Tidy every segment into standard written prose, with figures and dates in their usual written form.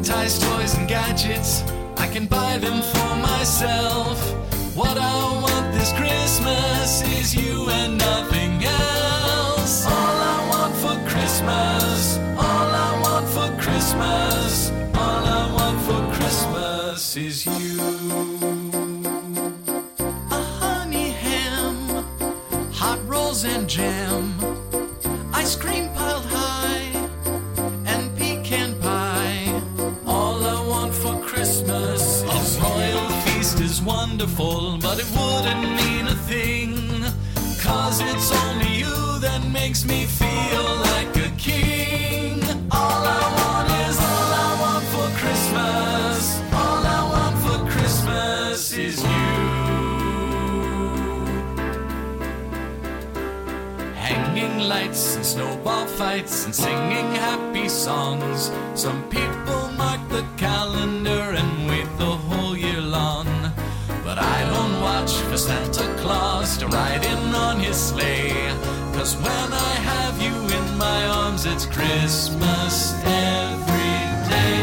advertise toys and gadgets. I can buy them for myself. What I want this Christmas is you and nothing else. All I want for Christmas, all I want for Christmas, all I want for Christmas is you. A honey ham, hot rolls and jam, ice cream piled high, and pecan pie. All I want for Christmas is a royal feast is wonderful, but it wouldn't mean a thing, 'cause it's only you that makes me feel like a king. All I want is all I want for Christmas. All I want for Christmas is you. Hanging lights and snowball fights and singing happy songs. Some people mark the calendar and wait the whole year long. But I don't watch for Santa Claus to ride in on his sleigh, 'cause when I have you in my arms, it's Christmas every day.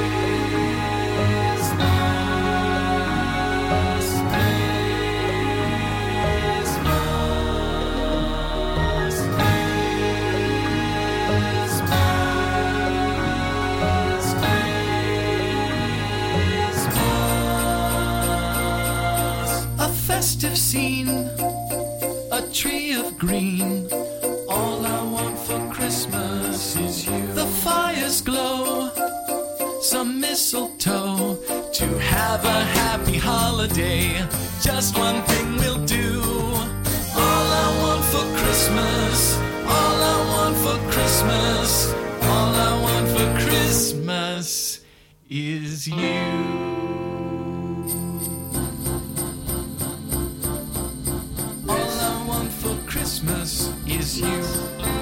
Festive scene, a tree of green. All I want for Christmas is you. The fires glow, some mistletoe, to have a happy holiday. Just one thing will do. All I want for Christmas, all I want for Christmas, all I want for Christmas is you. Christmas is you.